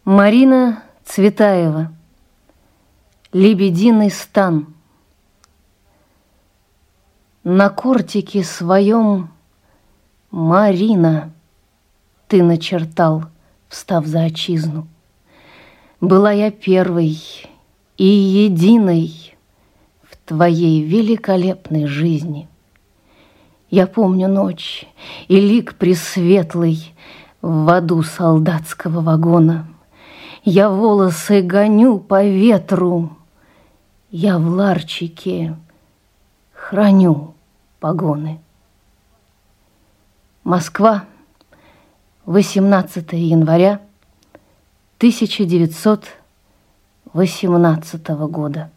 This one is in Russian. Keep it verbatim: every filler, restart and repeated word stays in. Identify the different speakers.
Speaker 1: Марина Цветаева. Лебединый стан. На кортике своем, Марина, ты начертал, встав за отчизну. Была я первой и единой в твоей великолепной жизни. Я помню ночь и лик пресветлый в аду солдатского вагона. Я волосы гоню по ветру, я в ларчике храню погоны. Москва, восемнадцатое января тысяча девятьсот восемнадцатого года.